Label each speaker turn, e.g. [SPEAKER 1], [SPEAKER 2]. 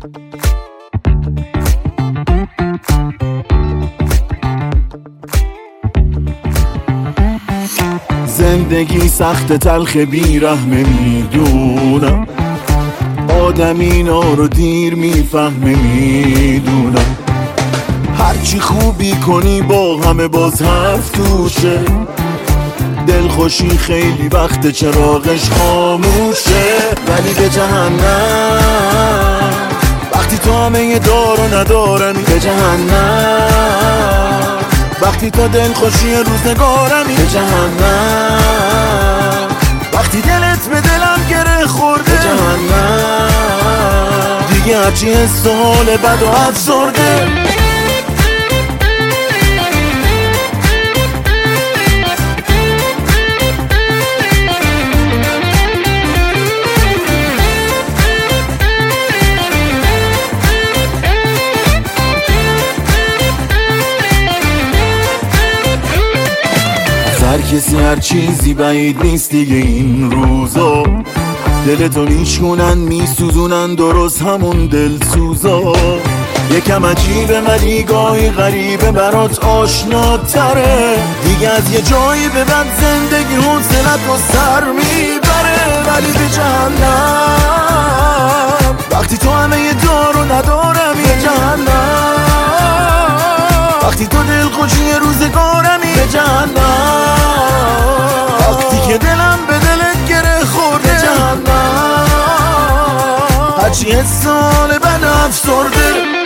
[SPEAKER 1] زندگی سخت تلخ بیرحمه میدونم، آدم اینا رو دیر میفهمه میدونم. هرچی خوبی کنی با همه باز حرف توشه، دلخوشی خیلی وقت چراغش خاموشه. ولی به جهنم وقتی تو همه دار و ندارمی، به جهنم وقتی تو دلخوشی روزگارمی، به جهنم وقتی دلت به دلم گره خورده، به جهنم دیگه هرچی حس و حال بد و افسرده. هر کسی هر چیزی بعید نیست دیگه این روزا، دلتو میشکنن میسوزونن درست همون دلسوزا. یکم عجیبه ولی گاهی غریبه برات آشناتره، دیگه از یه جایی به بعد زندگی حوصلت رو سر میبره. ولی به جهنم وقتی تو همه دار و ندارمی، به جهنم وقتی تو دلخوشی روزگارمی، به جهنم وقتی که دلم به دلت گره خورده، به جهنم هرچی حس حال بد افسرده.